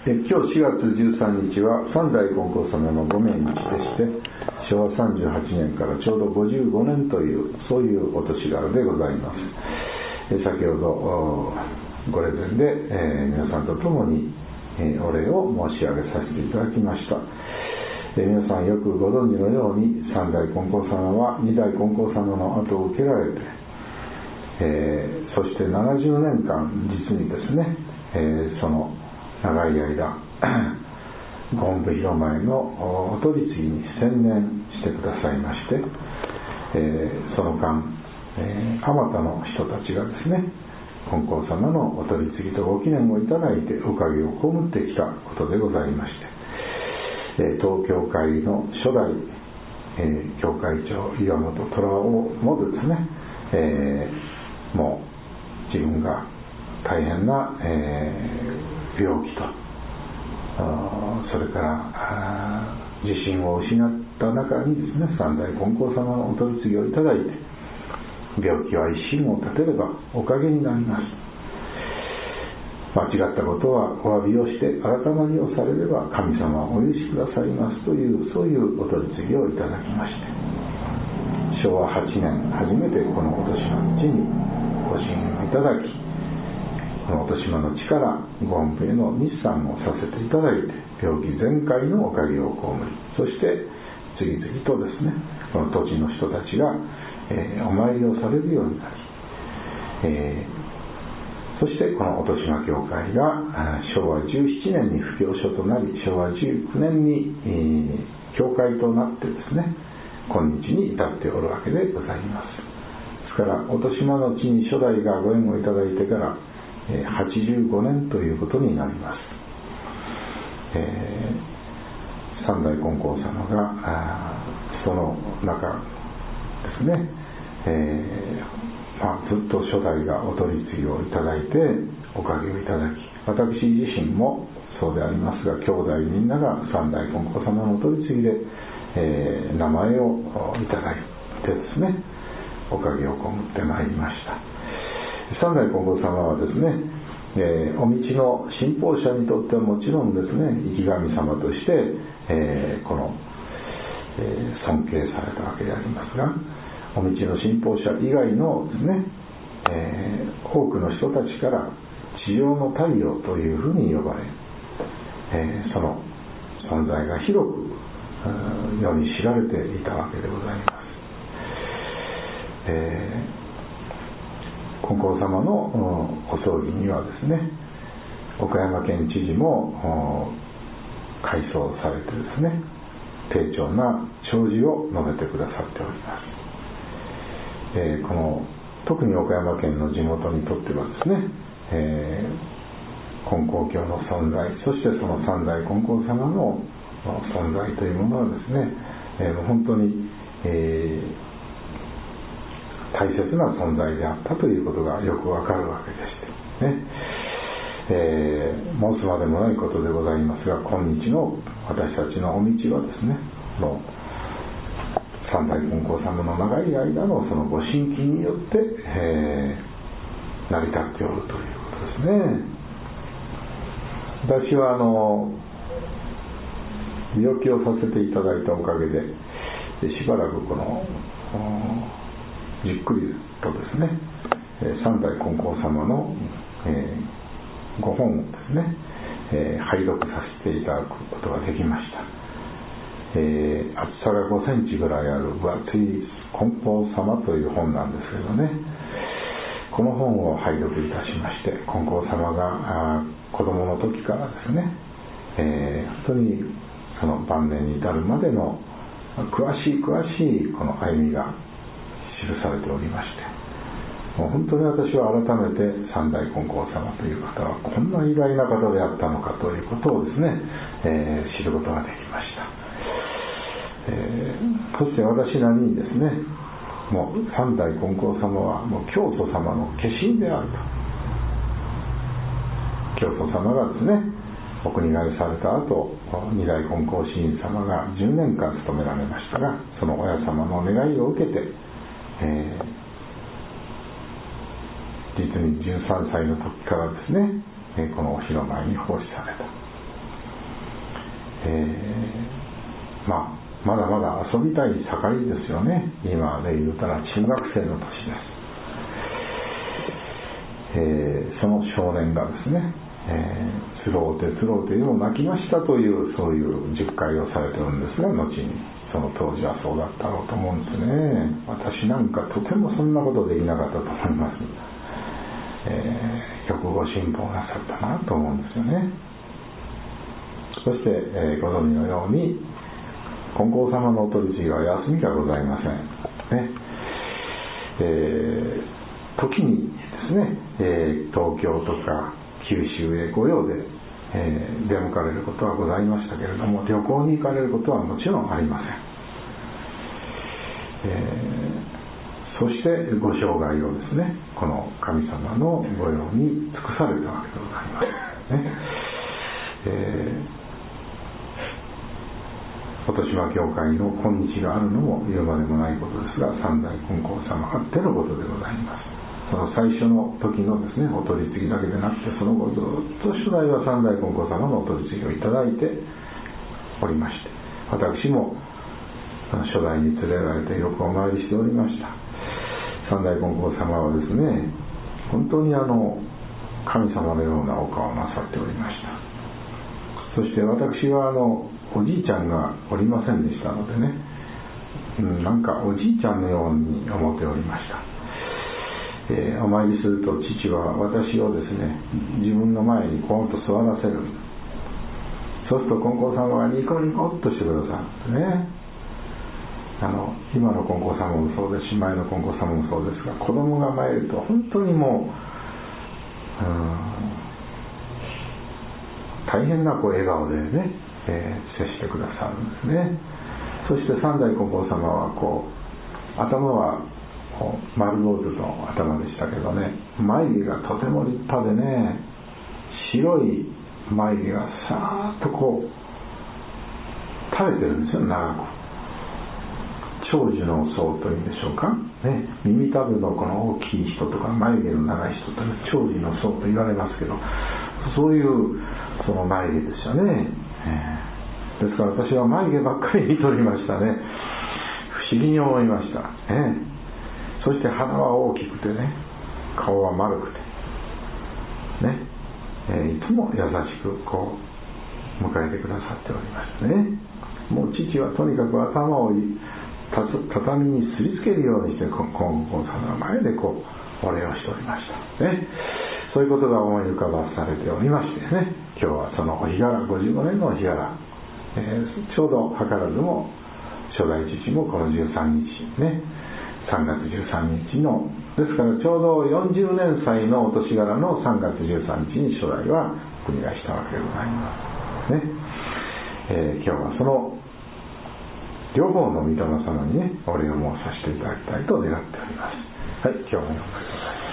今日4月13日は三代金光様のご命日でして、昭和38年からちょうど55年というそういうお年柄でございます。先ほどご霊前で、皆さんと共に、お礼を申し上げさせていただきました。皆さんよくご存知のように、三代金光様は二代金光様の後を受けられて、そして70年間実にですね、その長い間ご本部広前のお取り次ぎに専念してくださいまして、その間あまたの人たちがですね、金光様のお取り次ぎとご記念をいただいておかげを被ってきたことでございまして、当教会の初代、教会長岩本虎夫もですね、もう自分が大変な、病気とそれから自信を失った中にですね、三代金光様のお取り次ぎをいただいて、病気は一心を立てればおかげになります。間違ったことはお詫びをして改まりをされれば神様はお許しくださいますという、そういうお取り次ぎをいただきまして、昭和8年初めてこのお年のうちにご神をいただき、このお年の地からご本部への日参をさせていただいて、病気全開のおかげを被り、そして次々とですね、この土地の人たちが、お参りをされるようになり、そしてこの音島教会が昭和17年に布教所となり、昭和19年に、教会となってですね、今日に至っておるわけでございます。ですから音島の地に初代がご縁をいただいてから85年ということになります。三代金光様がその中ですね、ずっと初代がお取り次ぎをいただいておかげをいただき、私自身もそうでありますが、兄弟みんなが三代金光様のお取り次ぎで、名前をいただいてですね、おかげを被ってまいりました。三代金光様はですね、お道の信奉者にとってはもちろんですね、生神様として、この、尊敬されたわけでありますが、お道の信奉者以外のですね、多くの人たちから地上の太陽というふうに呼ばれ、その存在が広く世に知られていたわけでございます。金光様のお葬儀にはですね、岡山県知事も回想されてですね、丁重な弔辞を述べてくださっております。この特に岡山県の地元にとってはですね、金光教の存在、そしてその三代金光様の存在というものはですね、本当に、大切な存在であったということがよくわかるわけでしてね、申すまでもないことでございますが、今日の私たちのお道はですね、もう三代金光様の長い間のそのご神器によって、成り立っておるということですね。私は病気をさせていただいたおかげで、しばらくこのじっくりとですね、三代金光様の、ご本をですね、拝読させていただくことができました。厚さが5センチぐらいある分厚い金光様という本なんですけどね、この本を拝読いたしまして、金光様が子供の時からですね、本当にその晩年に至るまでの詳しいこの歩みが記されておりまして、もう本当に私は改めて三代金光様という方はこんな偉大な方であったのかということをですね、知ることができました。そして私なりにですね、もう三代金光様はもう教祖様の化身であると。教祖様がですね、お国替えされた後、二代金光神院様が10年間務められましたが、その親様の願いを受けて、実に13歳の時からですね、このお広前に奉仕された。 まだまだ遊びたい盛りですよね。今で言うたら中学生の年です。その少年がですね、つろうてよう泣きましたというそういう述解をされているんですが、後にその当時はそうだったろうと思うんですね。私なんかとてもそんなことできなかったと思います。よくご辛抱なさったなと思うんですよね。そして、ご存知のように金光様のお取り次ぎは休みがございません、ね。時にですね、東京とか九州へ御用で、出向かれることはございましたけれども、旅行に行かれることはもちろんありません。そしてご生涯をですね、この神様の御用に尽くされたわけでございますね。音島教会の今日があるのも言うまでもないことですが、三代金光様あってのことでございます。その最初の時のですね、お取り次ぎだけでなくて、その後ずっと初代は三代金光様のお取り次ぎをいただいておりまして、私も初代に連れられてよくお参りしておりました。三代金光様はですね、本当に神様のようなお顔をなさっておりました。そして私はおじいちゃんがおりませんでしたのでね、なんかおじいちゃんのように思っておりました。お参りすると父は私をですね、自分の前にポンと座らせる。そうすると金光様がニコニコっとしてくださるんですね。今の金光様もそうですし、前の金光様もそうですが、子供が参ると本当にもう、大変な笑顔でね、接してくださるんですね。そして三代金光様は頭は丸坊主の頭でしたけどね、眉毛がとても立派でね、白い眉毛がさーっと垂れてるんですよ、長く。長寿の層というんでしょうか、ね、耳たぶのこの大きい人とか眉毛の長い人という長寿の層と言われますけど、そういうその眉毛ですよね。ですから私は眉毛ばっかり見とりましたね。不思議に思いました、そして鼻は大きくてね、顔は丸くてね、いつも優しく迎えてくださっておりましたね。もう父はとにかく頭を畳にすりつけるようにして金光様の前でお礼をしておりましたね。そういうことが思い浮かばされておりましてね、今日はそのお日柄、55年のお日柄、ちょうど図らずも初代父もこの13日ね、3月13日のですからちょうど40年祭のお年柄の3月13日に初代は国がしたわけでございますね。今日はその両方の御霊様にね、お礼を申させていただきたいと願っております。はい、今日もよろしくお願いします。